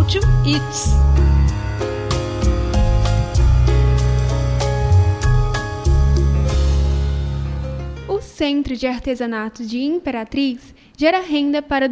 Áudio It's. O Centro de Artesanato de Imperatriz gera renda para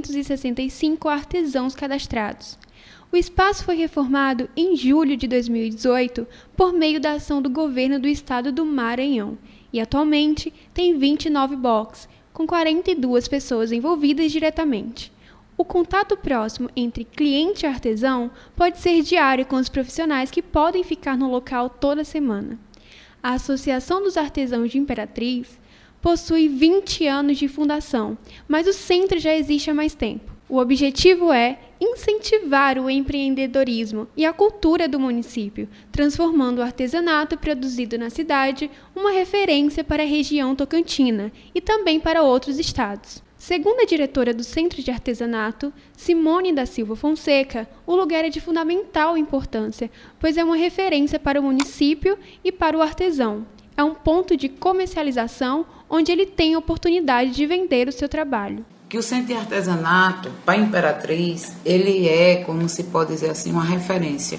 265 artesãos cadastrados. O espaço foi reformado em julho de 2018 por meio da ação do governo do estado do Maranhão e atualmente tem 29 boxes, com 42 pessoas envolvidas diretamente. O contato próximo entre cliente e artesão pode ser diário com os profissionais que podem ficar no local toda semana. A Associação dos Artesãos de Imperatriz possui 20 anos de fundação, mas o centro já existe há mais tempo. O objetivo é incentivar o empreendedorismo e a cultura do município, transformando o artesanato produzido na cidade uma referência para a região tocantina e também para outros estados. Segundo a diretora do Centro de Artesanato, Simone da Silva Fonseca, o lugar é de fundamental importância, pois é uma referência para o município e para o artesão. É um ponto de comercialização onde ele tem a oportunidade de vender o seu trabalho. Que o Centro de Artesanato, para a Imperatriz, ele é, como se pode dizer assim, uma referência,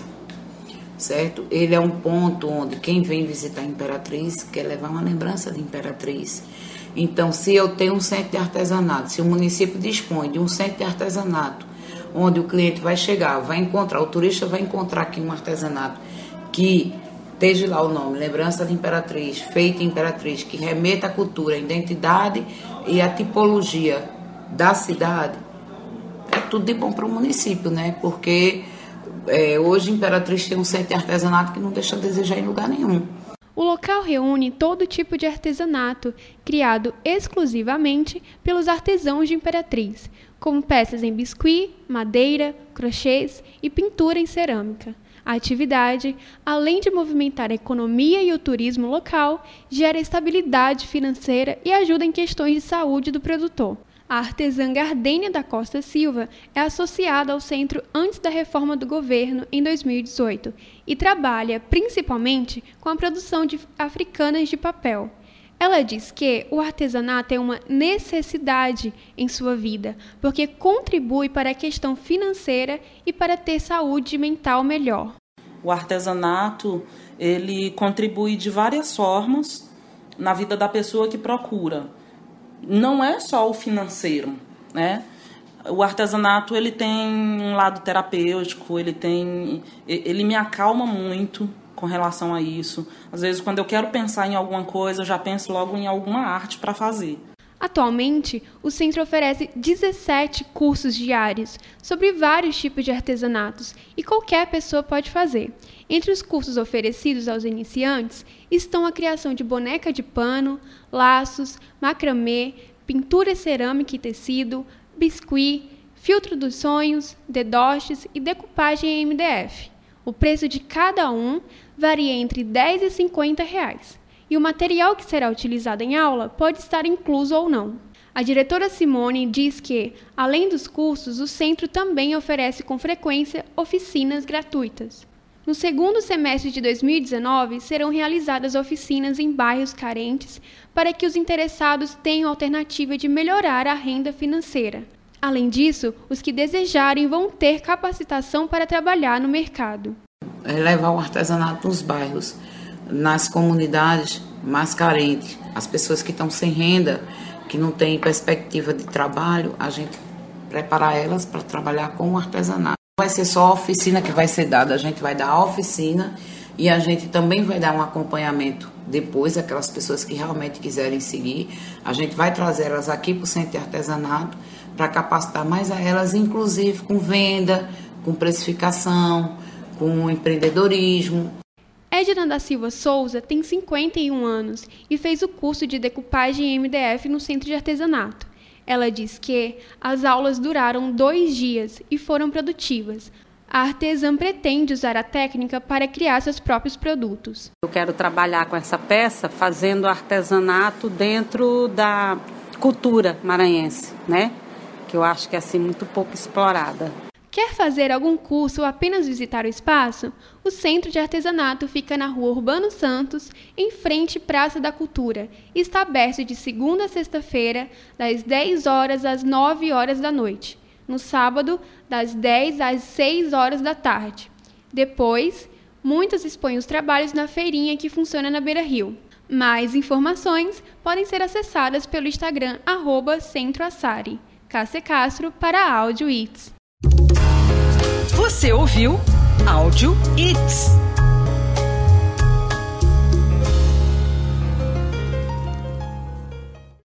certo? Ele é um ponto onde quem vem visitar a Imperatriz quer levar uma lembrança de Imperatriz. Então, se eu tenho um centro de artesanato, se o município dispõe de um centro de artesanato, onde o cliente vai chegar, vai encontrar, o turista vai encontrar aqui um artesanato que esteja lá o nome, lembrança de Imperatriz, feita em Imperatriz, que remeta à cultura, à identidade e à tipologia da cidade, é tudo de bom para o município, né? Porque hoje Imperatriz tem um centro de artesanato que não deixa a desejar em lugar nenhum. O local reúne todo tipo de artesanato, criado exclusivamente pelos artesãos de Imperatriz, como peças em biscuit, madeira, crochês e pintura em cerâmica. A atividade, além de movimentar a economia e o turismo local, gera estabilidade financeira e ajuda em questões de saúde do produtor. A artesã Gardênia da Costa Silva é associada ao centro antes da reforma do governo em 2018 e trabalha principalmente com a produção de africanas de papel. Ela diz que o artesanato é uma necessidade em sua vida, porque contribui para a questão financeira e para ter saúde mental melhor. O artesanato, ele contribui de várias formas na vida da pessoa que procura. Não é só o financeiro, né? O artesanato, ele tem um lado terapêutico, ele me acalma muito com relação a isso. Às vezes, quando eu quero pensar em alguma coisa, eu já penso logo em alguma arte para fazer. Atualmente, o centro oferece 17 cursos diários sobre vários tipos de artesanatos e qualquer pessoa pode fazer. Entre os cursos oferecidos aos iniciantes estão a criação de boneca de pano, laços, macramê, pintura cerâmica e tecido, biscuit, filtro dos sonhos, dedoches e decupagem em MDF. O preço de cada um varia entre R$ 10 e R$ 50. E o material que será utilizado em aula pode estar incluso ou não. A diretora Simone diz que, além dos cursos, o centro também oferece com frequência oficinas gratuitas. No segundo semestre de 2019, serão realizadas oficinas em bairros carentes para que os interessados tenham alternativa de melhorar a renda financeira. Além disso, os que desejarem vão ter capacitação para trabalhar no mercado. Levar o artesanato nos bairros, nas comunidades mais carentes, as pessoas que estão sem renda, que não têm perspectiva de trabalho, a gente preparar elas para trabalhar com o artesanato. Não vai ser só a oficina que vai ser dada, a gente vai dar a oficina e a gente também vai dar um acompanhamento depois, aquelas pessoas que realmente quiserem seguir. A gente vai trazer elas aqui para o Centro de Artesanato para capacitar mais a elas, inclusive com venda, com precificação, com empreendedorismo. Edna da Silva Souza tem 51 anos e fez o curso de decupagem em MDF no Centro de Artesanato. Ela diz que as aulas duraram 2 dias e foram produtivas. A artesã pretende usar a técnica para criar seus próprios produtos. Eu quero trabalhar com essa peça fazendo artesanato dentro da cultura maranhense, né? Que eu acho que é assim muito pouco explorada. Quer fazer algum curso ou apenas visitar o espaço? O Centro de Artesanato fica na Rua Urbano Santos, em frente à Praça da Cultura, e está aberto de segunda a sexta-feira, das 10 horas às 9 horas da noite. no sábado, das 10 às 6 horas da tarde. Depois, muitas expõem os trabalhos na feirinha que funciona na Beira-Rio. Mais informações podem ser acessadas pelo Instagram @centroassari. Cássia Castro para a Áudio It's. Você ouviu Áudio It's.